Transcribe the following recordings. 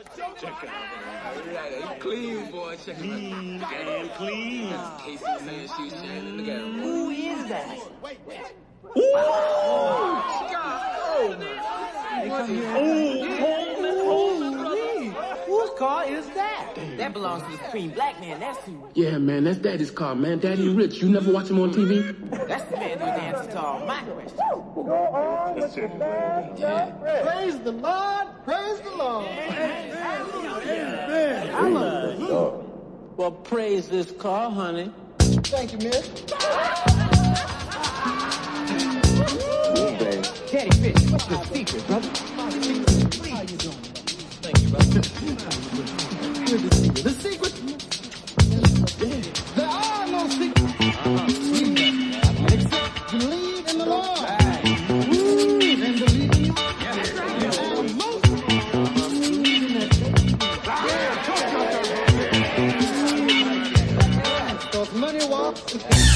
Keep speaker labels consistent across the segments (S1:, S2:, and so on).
S1: Check it out. He clean, boy. Check it out.
S2: Damn clean.
S1: Casey saying she's sharing the game.
S3: Who is that? Whose car is that? That belongs to the Supreme Black Man, that's who.
S4: Yeah, man, that's Daddy's car, man. Daddy Rich. You never watch him on TV?
S3: That's the man who answers to all my questions.
S5: Go on with the band. Praise the Lord. Praise the Lord. Amen. Hallelujah.
S3: Well, praise this car, honey.
S5: Thank you, miss.
S3: Daddy Rich, what's the secret, brother?
S5: How you doing? Thank you, brother. Here's the secret. The secret? There are no secrets. Except believe in the Lord. And believe in you. And most believe in that. Because money walks.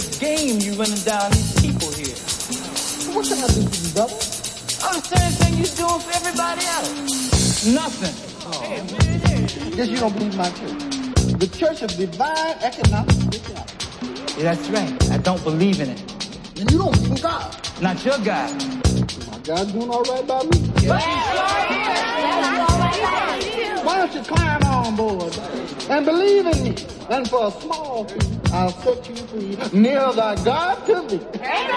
S3: this game you running down these people here?
S5: What can I do for you, brother?
S3: I'm the same thing you're doing for everybody else. Nothing.
S5: Guess you don't believe my church. The Church of Divine Economic Spirituality.
S3: Yeah, that's right. I don't believe in it.
S5: And you don't believe in God.
S3: Not your God.
S5: My God's doing all right by me. Why don't you climb on board and believe in me? And for a small fee, I'll set you free. Near thy God to thee.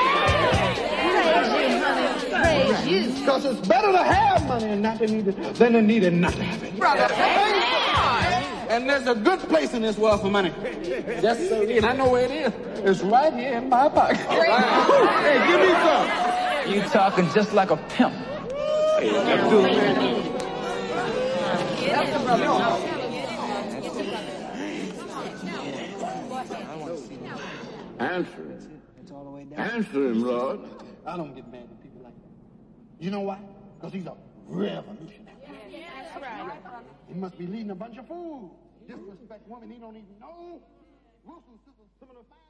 S2: Praise you.
S5: Because it's better to have money and not to need it than to need it and not to have it.
S2: Brother,
S5: And there's a good place in this world for money. Yes, sir. And I know where it is. It's right here in my pocket. Hey, give me some.
S3: You talking just like a pimp.
S4: Answer him. Answer him, Lord.
S5: I don't get mad at people like that. You know why? Because he's a revolutionary.
S2: that's right.
S5: He must be leading a bunch of fools. Disrespect women he don't even know. Wilson, some of the